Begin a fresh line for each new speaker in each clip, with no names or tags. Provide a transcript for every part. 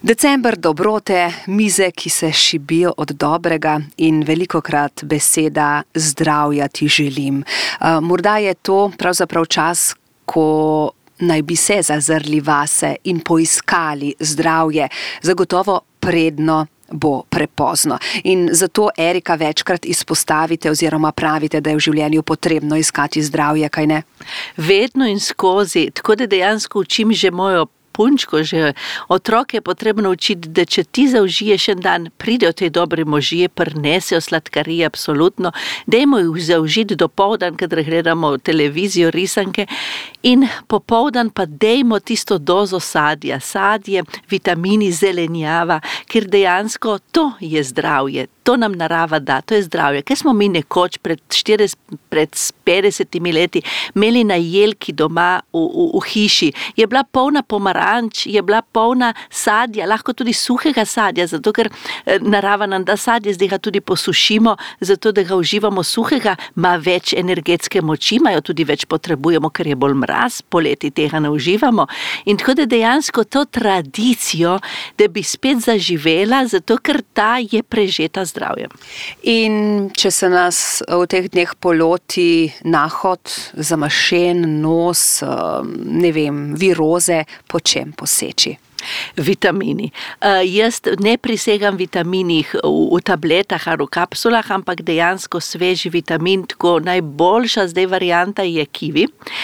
December dobrote, mize, ki se šibijo od dobrega in velikokrat beseda zdravja ti želim. Morda je to pravzaprav čas, ko naj bi se zazrli vase in poiskali zdravje, zagotovo predno bo prepozno. In zato, Erika, večkrat izpostavite oziroma pravite, da je v življenju potrebno iskati zdravje, kaj ne?
Vedno in skozi, tako da dejansko učim že mojo punčko, že otroke je potrebno učiti, da če ti zaužiješ en dan, pridejo te dobre možije, prinesejo sladkarije, absolutno, dajmo jih zaužiti dopoldan, kadar gledamo televizijo, risanke, in popoldan pa dajmo tisto dozo sadja, vitamini, zelenjava, ker dejansko to je zdravje, to nam narava da, to je zdravje. Kaj smo mi nekoč pred 50 leti imeli na jelki doma v hiši, je bila polna pomaranč, je bila polna sadja, lahko tudi suhega sadja, zato ker narava nam da sadje, zdaj ga tudi posušimo, zato da ga uživamo suhega, ima več energetske moči, imajo tudi več potrebujemo, ker je bolj mraz, poleti tega ne uživamo. In tako da dejansko to tradicijo, da bi spet zaživela, zato ker ta je prežeta zdravjem.
In če se nas v teh dneh poloti nahod, zamašen nos, viroze, po čem poseči?
Vitamini. Jaz ne prisegam vitaminih v tabletah ali v kapsulah, ampak dejansko sveži vitamin, tako najboljša zdaj varianta je kivi.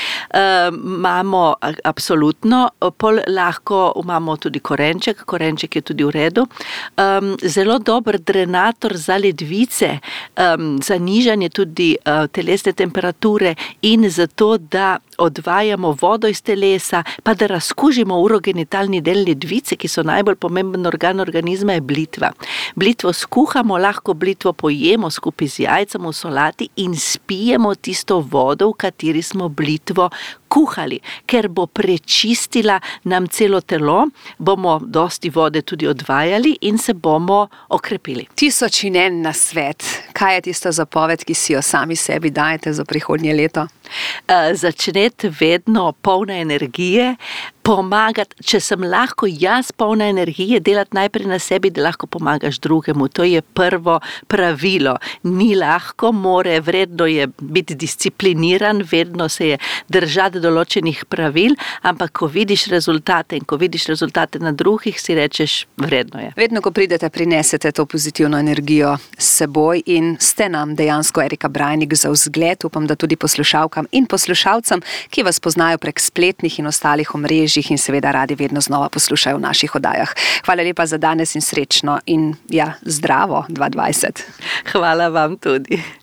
Imamo absolutno, pol lahko imamo tudi korenček je tudi v redu. Zelo dober drenator za ledvice, za nižanje tudi telesne temperature in zato, da odvajamo vodo iz telesa, pa da razkužimo urogenitalni del ledvice, ki so najbolj pomemben organ organizma, je blitva. Blitvo skuhamo, lahko blitvo pojemo skupaj z jajcem v solati in spijemo tisto vodo, v kateri smo blitvo kuhali, ker bo prečistila nam celo telo, bomo dosti vode tudi odvajali in se bomo okrepili.
1000 in en nasvet. Kaj je tista zapoved, ki si jo sami sebi dajete za prihodnje leto?
Začneti vedno polna energije, pomagati, če sem lahko jaz polna energije, delati najprej na sebi, da lahko pomagaš drugemu. To je prvo pravilo. Ni lahko, vredno je biti discipliniran, vedno se je držati določenih pravil, ampak ko vidiš rezultate in ko vidiš rezultate na drugih, si rečeš, vredno je.
Vedno, ko pridete, prinesete to pozitivno energijo s seboj in ste nam dejansko, Erika Brajnik, za vzgled, upam, da tudi poslušalkam in poslušalcem, ki vas poznajo prek spletnih in ostalih omrežjih in seveda radi vedno znova poslušajo v naših oddajah. Hvala lepa za danes in srečno in zdravo 2020.
Hvala vam tudi.